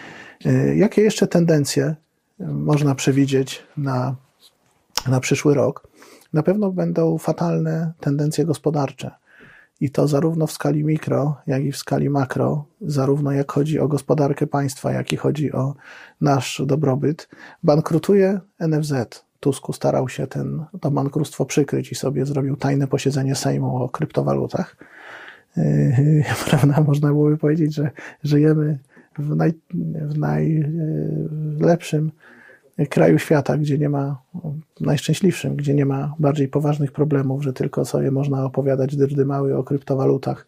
Jakie jeszcze tendencje można przewidzieć na, na przyszły rok? Na pewno będą fatalne tendencje gospodarcze. I to zarówno w skali mikro, jak i w skali makro, zarówno jak chodzi o gospodarkę państwa, jak i chodzi o nasz dobrobyt. Bankrutuje N F Z. Tusk starał się ten, to bankructwo przykryć i sobie zrobił tajne posiedzenie Sejmu o kryptowalutach. Yy, prawda, można byłoby powiedzieć, że żyjemy w, naj, w najlepszym kraju świata, gdzie nie ma, najszczęśliwszym, gdzie nie ma bardziej poważnych problemów, że tylko sobie można opowiadać dyrdymały o kryptowalutach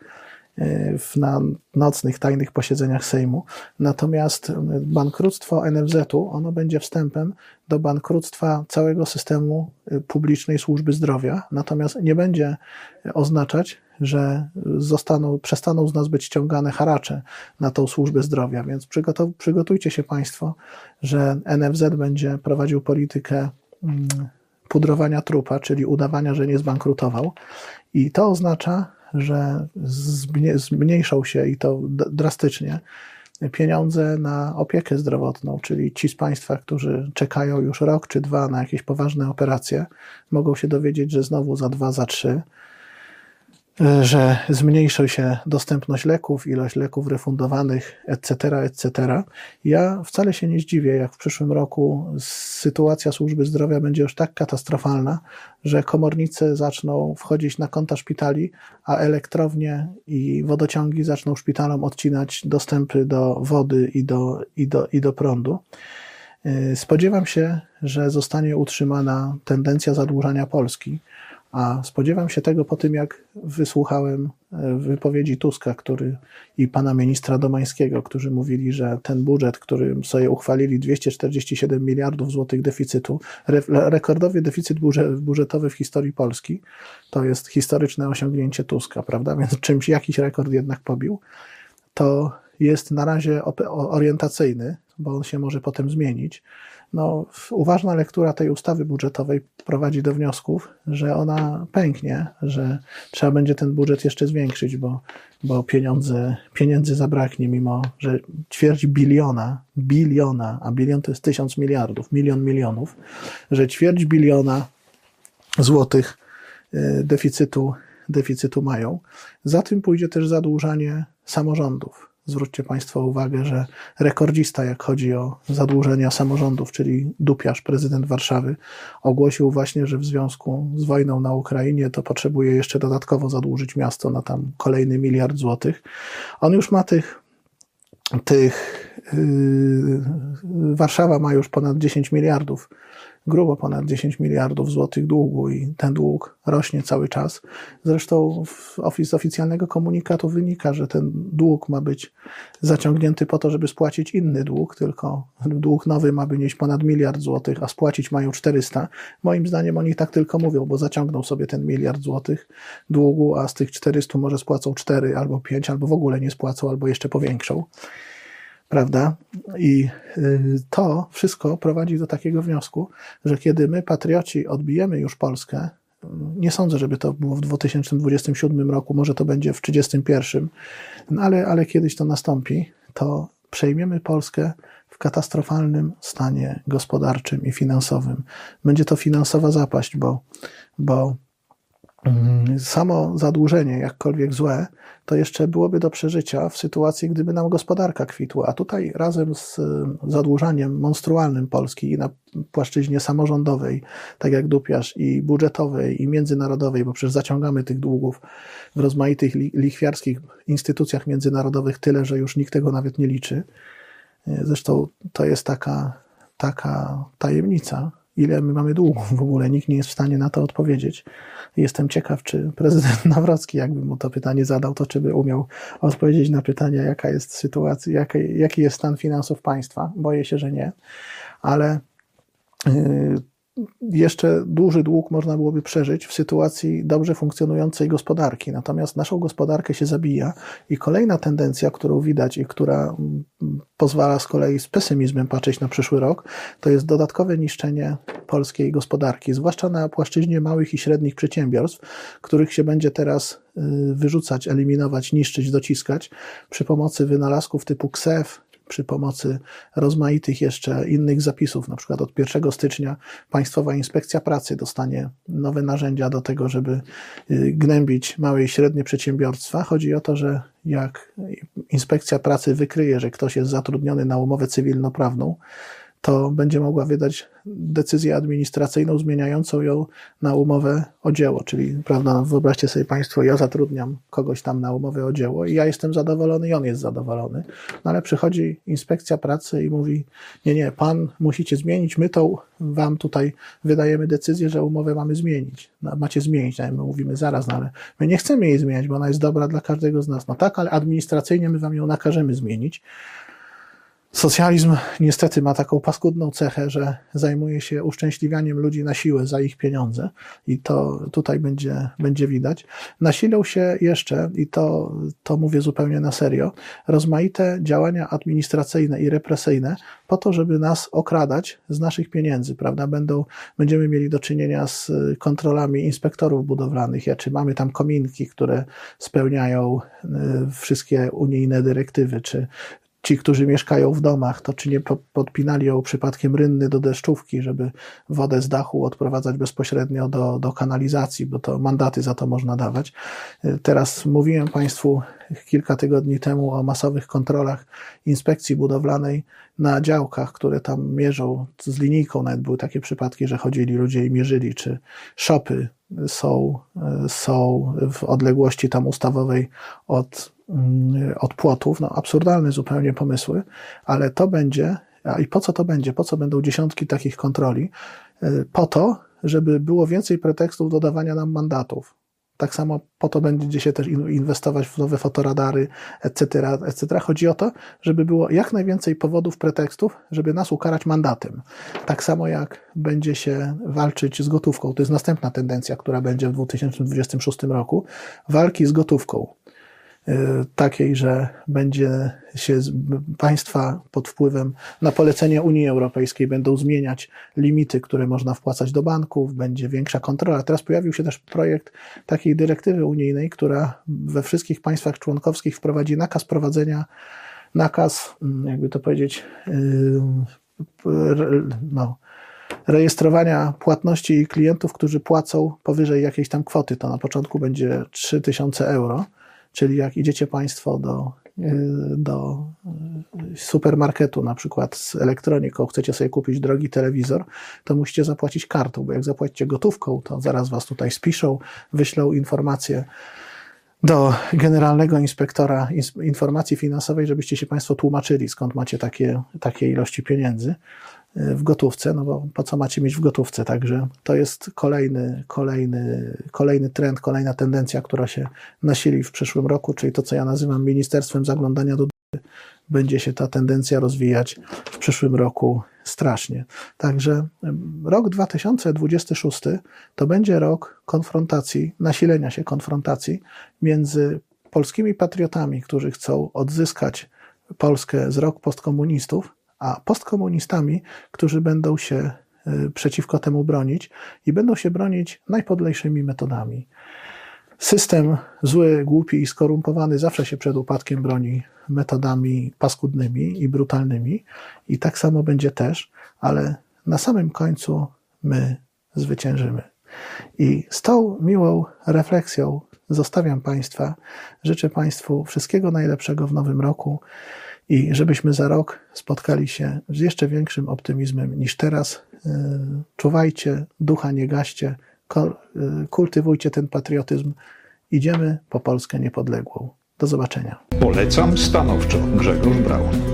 w, na nocnych, tajnych posiedzeniach Sejmu. Natomiast bankructwo N F Z-u, ono będzie wstępem do bankructwa całego systemu publicznej służby zdrowia, natomiast nie będzie oznaczać, że zostaną, przestaną z nas być ściągane haracze na tą służbę zdrowia, więc przygotow, przygotujcie się Państwo, że N F Z będzie prowadził politykę mm, pudrowania trupa, czyli udawania, że nie zbankrutował i to oznacza, że zmniejszą się i to drastycznie pieniądze na opiekę zdrowotną, czyli ci z Państwa, którzy czekają już rok czy dwa na jakieś poważne operacje, mogą się dowiedzieć, że znowu za dwa, za trzy, że zmniejszy się dostępność leków, ilość leków refundowanych, et cetera, et cetera. Ja wcale się nie zdziwię, jak w przyszłym roku sytuacja służby zdrowia będzie już tak katastrofalna, że komornicy zaczną wchodzić na konta szpitali, a elektrownie i wodociągi zaczną szpitalom odcinać dostępy do wody i do, i do, i do prądu. Spodziewam się, że zostanie utrzymana tendencja zadłużania Polski, a spodziewam się tego po tym, jak wysłuchałem wypowiedzi Tuska, który i pana ministra Domańskiego, którzy mówili, że ten budżet, który sobie uchwalili, dwieście czterdzieści siedem miliardów złotych deficytu, re, rekordowy deficyt budżetowy w historii Polski, to jest historyczne osiągnięcie Tuska, prawda? Więc czymś jakiś rekord jednak pobił. To jest na razie orientacyjny, bo on się może potem zmienić. No, uważna lektura tej ustawy budżetowej prowadzi do wniosków, że ona pęknie, że trzeba będzie ten budżet jeszcze zwiększyć, bo, bo pieniądze, pieniędzy zabraknie, mimo że ćwierć biliona, biliona, a bilion to jest tysiąc miliardów, milion milionów, że ćwierć biliona złotych deficytu deficytu mają. Za tym pójdzie też zadłużanie samorządów. Zwróćcie Państwo uwagę, że rekordzista, jak chodzi o zadłużenia samorządów, czyli Dupiarz, prezydent Warszawy, ogłosił właśnie, że w związku z wojną na Ukrainie to potrzebuje jeszcze dodatkowo zadłużyć miasto na tam kolejny miliard złotych. On już ma tych, tych yy, Warszawa ma już ponad dziesięć miliardów, grubo ponad dziesięć miliardów złotych długu i ten dług rośnie cały czas. Zresztą z oficjalnego komunikatu wynika, że ten dług ma być zaciągnięty po to, żeby spłacić inny dług, tylko dług nowy ma wynieść ponad miliard złotych, a spłacić mają czterysta. Moim zdaniem oni tak tylko mówią, bo zaciągną sobie ten miliard złotych długu, a z tych czterystu może spłacą cztery albo pięć, albo w ogóle nie spłacą, albo jeszcze powiększą. Prawda? I to wszystko prowadzi do takiego wniosku, że kiedy my, patrioci, odbijemy już Polskę, nie sądzę, żeby to było w dwa tysiące dwudziestym siódmym roku, może to będzie w trzydziestym pierwszym, no ale, ale kiedyś to nastąpi, to przejmiemy Polskę w katastrofalnym stanie gospodarczym i finansowym. Będzie to finansowa zapaść, bo, bo samo zadłużenie, jakkolwiek złe, to jeszcze byłoby do przeżycia w sytuacji, gdyby nam gospodarka kwitła. A tutaj razem z zadłużaniem monstrualnym Polski i na płaszczyźnie samorządowej, tak jak Dupiarz, i budżetowej, i międzynarodowej, bo przecież zaciągamy tych długów w rozmaitych lichwiarskich instytucjach międzynarodowych tyle, że już nikt tego nawet nie liczy. Zresztą to jest taka, taka tajemnica, ile my mamy długów w ogóle, nikt nie jest w stanie na to odpowiedzieć. Jestem ciekaw, czy prezydent Nawrocki, jakby mu to pytanie zadał, to czy by umiał odpowiedzieć na pytanie, jaka jest sytuacja, jaki, jaki jest stan finansów państwa. Boję się, że nie, ale yy, jeszcze duży dług można byłoby przeżyć w sytuacji dobrze funkcjonującej gospodarki. Natomiast naszą gospodarkę się zabija i kolejna tendencja, którą widać i która pozwala z kolei z pesymizmem patrzeć na przyszły rok, to jest dodatkowe niszczenie polskiej gospodarki, zwłaszcza na płaszczyźnie małych i średnich przedsiębiorstw, których się będzie teraz wyrzucać, eliminować, niszczyć, dociskać przy pomocy wynalazków typu K S E F, przy pomocy rozmaitych jeszcze innych zapisów. Na przykład od pierwszego stycznia Państwowa Inspekcja Pracy dostanie nowe narzędzia do tego, żeby gnębić małe i średnie przedsiębiorstwa. Chodzi o to, że jak Inspekcja Pracy wykryje, że ktoś jest zatrudniony na umowę cywilnoprawną, to będzie mogła wydać decyzję administracyjną zmieniającą ją na umowę o dzieło. Czyli, prawda, wyobraźcie sobie Państwo, ja zatrudniam kogoś tam na umowę o dzieło i ja jestem zadowolony i on jest zadowolony. No ale przychodzi Inspekcja Pracy i mówi, nie, nie, pan musicie zmienić, my to wam tutaj wydajemy decyzję, że umowę mamy zmienić. No, macie zmienić, no, my mówimy zaraz, no ale my nie chcemy jej zmieniać, bo ona jest dobra dla każdego z nas. No tak, ale administracyjnie my wam ją nakażemy zmienić. Socjalizm niestety ma taką paskudną cechę, że zajmuje się uszczęśliwianiem ludzi na siłę za ich pieniądze i to tutaj będzie, będzie widać. Nasilą się jeszcze, i to, to mówię zupełnie na serio, rozmaite działania administracyjne i represyjne po to, żeby nas okradać z naszych pieniędzy, prawda? Będą, będziemy mieli do czynienia z kontrolami inspektorów budowlanych, ja, czy mamy tam kominki, które spełniają y, wszystkie unijne dyrektywy, czy ci, którzy mieszkają w domach, to czy nie podpinali ją przypadkiem rynny do deszczówki, żeby wodę z dachu odprowadzać bezpośrednio do, do kanalizacji, bo to mandaty za to można dawać. Teraz mówiłem Państwu kilka tygodni temu o masowych kontrolach inspekcji budowlanej na działkach, które tam mierzą z linijką. Nawet były takie przypadki, że chodzili ludzie i mierzyli, czy szopy są, są w odległości tam ustawowej od od płotów, no absurdalne zupełnie pomysły, ale to będzie, a i po co to będzie, po co będą dziesiątki takich kontroli? Po to, żeby było więcej pretekstów do dawania nam mandatów. Tak samo po to będzie się też inwestować w nowe fotoradary, et cetera, et cetera. Chodzi o to, żeby było jak najwięcej powodów, pretekstów, żeby nas ukarać mandatem. Tak samo jak będzie się walczyć z gotówką. To jest następna tendencja, która będzie w dwa tysiące dwudziestym szóstym roku. Walki z gotówką. Takiej, że będzie się państwa pod wpływem na polecenie Unii Europejskiej będą zmieniać limity, które można wpłacać do banków, będzie większa kontrola. Teraz pojawił się też projekt takiej dyrektywy unijnej, która we wszystkich państwach członkowskich wprowadzi nakaz prowadzenia, nakaz, jakby to powiedzieć, no, rejestrowania płatności i klientów, którzy płacą powyżej jakiejś tam kwoty. To na początku będzie trzy tysiące euro, czyli jak idziecie Państwo do, do supermarketu, na przykład z elektroniką, chcecie sobie kupić drogi telewizor, to musicie zapłacić kartą, bo jak zapłacicie gotówką, to zaraz Was tutaj spiszą, wyślą informacje do Generalnego Inspektora Informacji Finansowej, żebyście się Państwo tłumaczyli, skąd macie takie, takie ilości pieniędzy w gotówce, no bo po co macie mieć w gotówce, także to jest kolejny, kolejny, kolejny trend, kolejna tendencja, która się nasili w przyszłym roku, czyli to, co ja nazywam ministerstwem zaglądania do dupy, będzie się ta tendencja rozwijać w przyszłym roku strasznie. Także rok dwa tysiące dwudziesty szósty to będzie rok konfrontacji, nasilenia się konfrontacji między polskimi patriotami, którzy chcą odzyskać Polskę z rąk postkomunistów, a postkomunistami, którzy będą się przeciwko temu bronić i będą się bronić najpodlejszymi metodami. System zły, głupi i skorumpowany zawsze się przed upadkiem broni metodami paskudnymi i brutalnymi i tak samo będzie też, ale na samym końcu my zwyciężymy. I z tą miłą refleksją zostawiam Państwa. Życzę Państwu wszystkiego najlepszego w nowym roku i żebyśmy za rok spotkali się z jeszcze większym optymizmem niż teraz. Czuwajcie, ducha nie gaście, kultywujcie ten patriotyzm. Idziemy po Polskę niepodległą. Do zobaczenia. Polecam stanowczo. Grzegorz Braun.